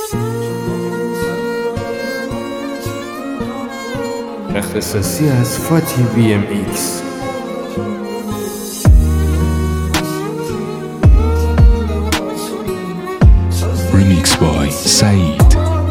اختصاصی از فاتی BMX. Remix by Said.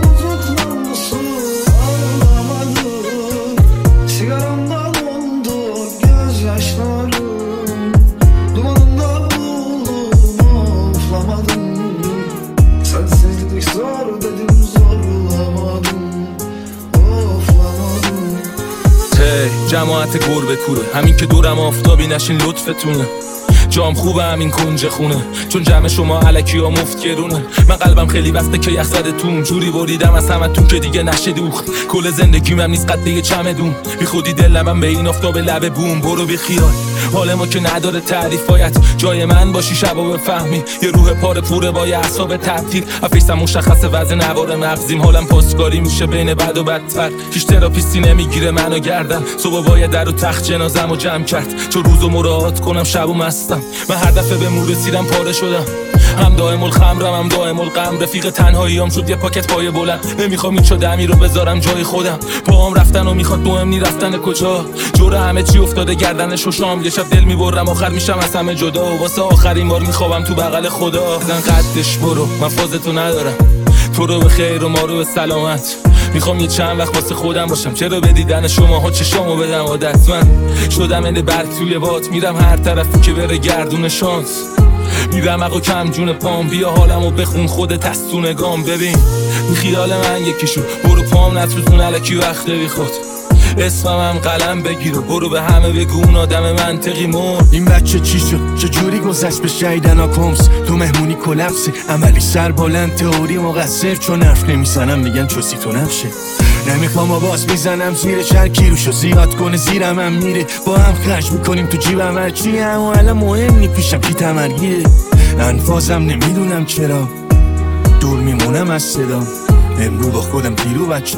جماعت گربه کوره، همین که دورم آفتابی نشین لطفتونه. جام خوبه همین کنج خونه، چون جمع شما علکی ها مفت گرونه. من قلبم خیلی وقته که یخ زده توم، جوری بریدم از همتون که دیگه نشه دوخت. کل زندگیم هم نیست قد یه چمدون، بی خودی دلم به این آفتاب لب بوم. برو بی خیال، حال ما که نداره تعریف، باید جای من باشی شبا بفهمی. یه روح پاره پوره با یه اعصاب تعطیل، افیسم مشخصه وزن نوار مغزیم. حالم پاسکاری میشه بین بد و بدتر، هیچ تراپیستی نمیگیره منو گردم. صبح باید در و تخت جنازمو جمع کرد، چون روزو مراعات کنم شبو مستم. من هر دفعه به مور رسیدم پاره شدم، هم دائم الخمرم هم دائم الغم. رفیق تنهاییام شد یه پاکت پای بلند، نمیخوام این دمی رو بذارم جای خودم. پاهم رفتن و میخواد مهم نی رفتن کجا، جور همه چی افتاده گردنش و شام. یه شب دل میبرم آخر میشم از همه جدا، واسه آخرین بار میخوابم تو بغل خدا. زن قدش برو، من فازتو ندارم، تو رو به خیر و ما رو به سلامت. میخوام یه چند وقت واسه خودم باشم، چرا به دیدن شماها چشامو بدم عادت. من شدم انده برگ توی باد، میرم هر طرفی که بره گردون شانس. میرم اقا کم جون پام، بیا حالمو بخون خودت از تو نگام. ببین این خیال من یکیشو، برو پام نتوزون علکی وقت بی خود. اسمم قلم بگیر و برو به همه بگو اون آدم منطقی مرد. این بچه چی شد؟ چجوری گذشت به شیدن ها کمس؟ تو مهمونی کلپسی، عملی سر بلند، تئوری مقصر. چون حرف نمیزنم میگن چوسی تو نفشه. نمیخوام باز میزنم زیر چرکی روشو زیاد کنه زیرم هم میره. با هم خرج میکنیم تو جیبم هرچی، اما الان مهم نی پیشم کی تمرگیره. انفازم نمیدونم چرا دور میمونم از صدا. امرو با خودم پیرو بچه،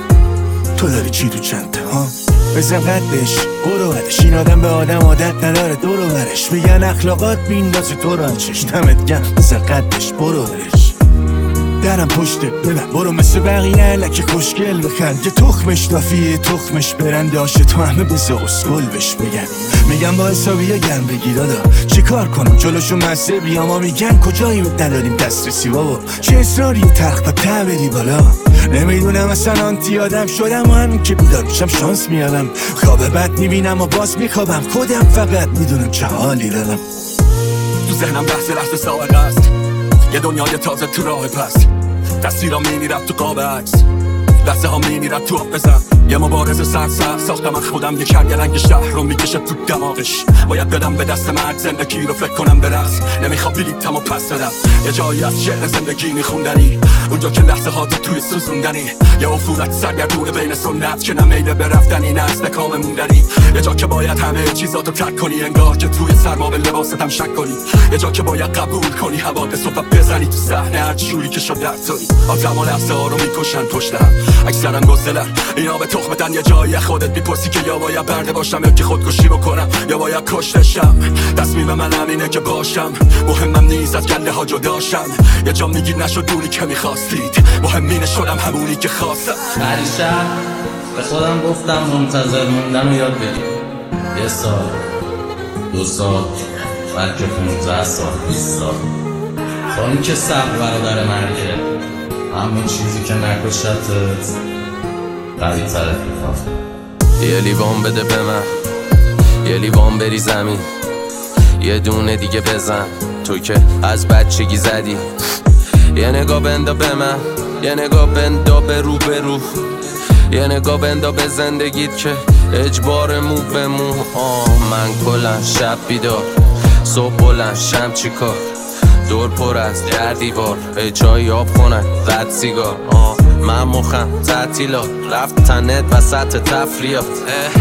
تو داری چی تو چنده ها؟ بزن قدش برو بدش، این آدم به آدم عادت نداره دور و برش. میگن اخلاقات بیندازه تو رو چشتمت گم. بزن قدش برو بدش، درم پشته ببن برو مثل بقیه علکی خوشگل بخند. یه تخمش دافیه تخمش برنده آشه، تو همه بزه اسکل بش بگن. میگم با حسابیه گرم بگیر دادا، چی کار کنم جلوشو مزه بیام. ها میگن کجایی نداریم دسترسی بابا، چه اصراری تخت با ته بری بالا. نمیدونم اصلا آنتی آدم شدم و همین که بیدار میشم شانس میارم. خواب بد میبینم و باز میخوابم، خودم فقط میدونم چه حالی دارم. تو ذهنم لحظه سابقه است، یه دنیای تازه تو راه پست. تصویرام میمیرد تو قاب عکس، لحظه ها میمیرد تو آب بزن. یه مبارزه سرسخت ساختم از خودم، یه کرگرنگ شهر رو میکشه تو دماغش. باید بدم به دست مرد زندگی رو فکر کنم به رقص. نمیخوام بلیتم و پس بدم، یه جایی از شعر زندگی میخوندنی، اونجا که لحظه ها توی سوزوندنی. یه افورت سرگردونه بین سنت که نمیله برفتنی نه استکام موندنی. یه جا که باید همه چیزاتو ترک کنی، انگار که توی سرما به لباستم شک کنی. یه جا که باید قبول کنی حوادث و بزنی تو صحنه هر جوری که شد درتونی. آدم و لحظه ها رو میکشن پشتم، اکثرا گسلن اینا به تخمتن. یه جایی خودت میپرسی که یا باید برده باشم یا که خودکشی بکنم یا باید کشتشم. تصمیم من همینه که باشم، مهمم نیست از گله ها جداشم. یه جا میگی نشد اونی که میخواستید، مهمینه شدم همونی که خواستم. هریشب به خودم گفتم منتظر موندن رو یاد بگیر. 1 سال 2 سال بلکه 15 سال 20 سال. با این که صبر برادر مرگه، همون چیزی که نکشتت قوی ترت میخواد. یه لیوان بده به من، یه لیوان بری زمین، یه دونه دیگه بزن تو که از بچگی زدی. یه نگاه بندا به من، یه نگاه بندا به رو به رو، یه نگاه بندا به زندگیت که اجبار مو به مو. من کلن شب بیدار، صبح بلند شم چی کار، دور پر از در دیوار، به جایی آب خونن رد سیگار. من مخم تعطیلات، رفت تنت وسط تفریات.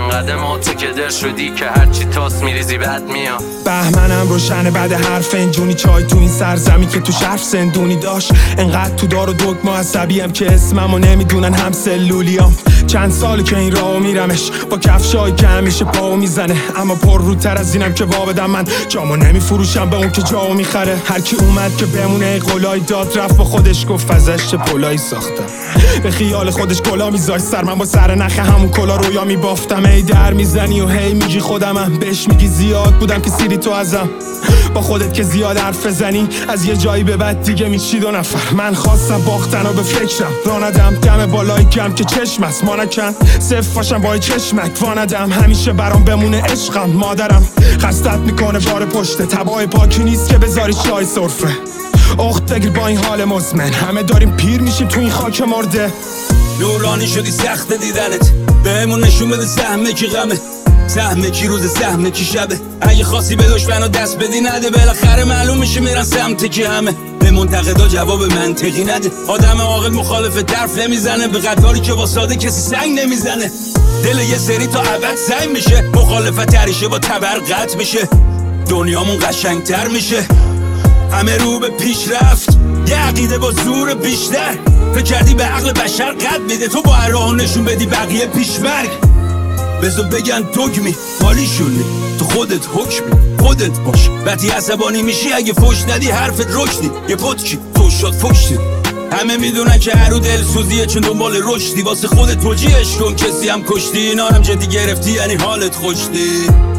انقدر ما تو کدر شدی که هرچی تاس میریزی بد میاد. بهمنم روشنه بعد هر فنجونی چای تو این سرزمی که تو شرف سندونی داشت. انقدر تو دار و دکمه عصبیم که اسممو نمیدونن هم سلولیام. چند ساله که این راهو میرمش با کفشایی که همیشه پاو میزنه، اما پر روتر از اینم که وابدم من جامو نمیفروشم به اون که جاو میخره. هر کی اومد که بمونه قولای داد رفت با خودش گفت ازش چه پولایی ساختم. به خیال خودش کلا میذاش سر، من با سر نخ همون کلا رویا میبافتم. ای در میزنی و هی میگی خودمم، بهش میگی زیاد بودم که سیری تو ازم. با خودت که زیاد حرف بزنی از یه جایی به بعد دیگه میشی دو نفر. من خواستم باختن و به فکرم راندم دم بالای کم که چشم است ما نکن صف باشم با چشمک واندم. همیشه برام بمونه عشقم. مادرم خستت میکنه بار پشته، تبای پاکی نیست که بذاری چای سرفه. اخت بگیر با این حال مزمن، همه داریم پیر میشیم تو این خاک مرده. نورانی شدی سخت دیدنت، بهمون نشون بده سهمه کی غمه، سهمه کی روز سهمه کی شبه. اگه خواستی به دشمنو دست بدی نده، بالاخره معلوم میشه میرن سمت کی همه. به منتقدا جواب منطقی نده، آدم عاقل مخالف طرف نمیزنه، به قداری که واساده کسی سنگ نمیزنه. دل یه سری تا ابد سنگ میشه، مخالفت تریشه با تبر قطع میشه. دنیامون قشنگتر میشه، همه رو به پیشرفت، یه عقیده با زور بیشتر. فکر کردی به عقل بشر قد میده، تو با هر راه نشون بدی بقیه پیشمرگ. بذار بگن دوگمی مالیشونی، تو خودت حکمی خودت باش. وقتی عصبانی میشی اگه فوش ندی حرفت رشدی، یه پتکی فوش شد فوشتی. همه میدونن که هر رو دلسوزیه چون دنبال رشدی، واسه خودت توجیهش کن کسی هم کشتی. اینا هم جدی گرفتی یعنی حالت خوشتی.